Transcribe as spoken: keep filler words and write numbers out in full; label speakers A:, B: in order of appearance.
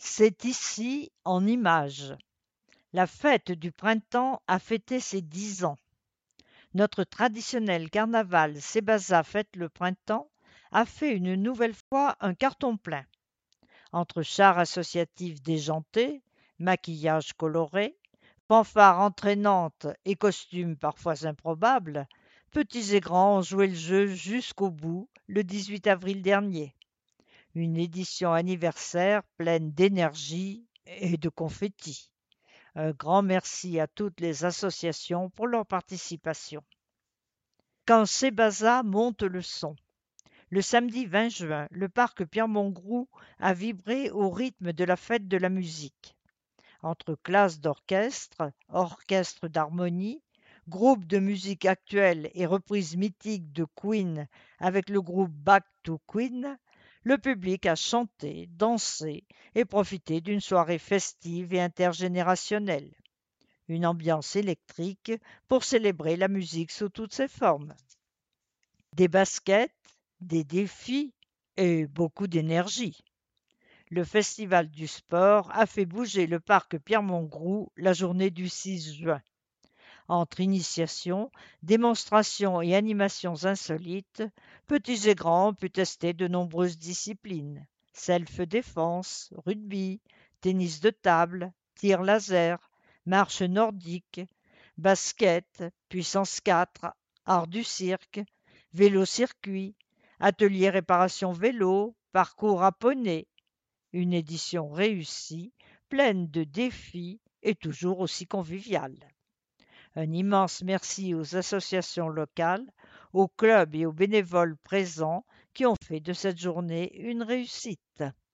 A: C'est ici en images. La fête du printemps a fêté ses dix ans. Notre traditionnel carnaval Sébaza fête le printemps a fait une nouvelle fois un carton plein. Entre chars associatifs déjantés, maquillage coloré, fanfares entraînantes et costumes parfois improbables, petits et grands ont joué le jeu jusqu'au bout le dix-huit avril dernier. Une édition anniversaire pleine d'énergie et de confettis. Un grand merci à toutes les associations pour leur participation. Quand Sébaza monte le son. Le samedi vingt juin, le parc Pierre-Mongroux a vibré au rythme de la fête de la musique. Entre classes d'orchestre, orchestres d'harmonie, groupes de musique actuelle et reprises mythiques de Queen avec le groupe Back to Queen, le public a chanté, dansé et profité d'une soirée festive et intergénérationnelle. Une ambiance électrique pour célébrer la musique sous toutes ses formes. Des baskets, des défis et beaucoup d'énergie. Le Festival du sport a fait bouger le parc Pierre-Mongroux la journée du six juin. Entre initiations, démonstrations et animations insolites, petits et grands ont pu tester de nombreuses disciplines. Self-défense, rugby, tennis de table, tir laser, marche nordique, basket, puissance quatre, art du cirque, vélo-circuit, atelier réparation vélo, parcours à poney. Une édition réussie, pleine de défis et toujours aussi conviviale. Un immense merci aux associations locales, aux clubs et aux bénévoles présents qui ont fait de cette journée une réussite.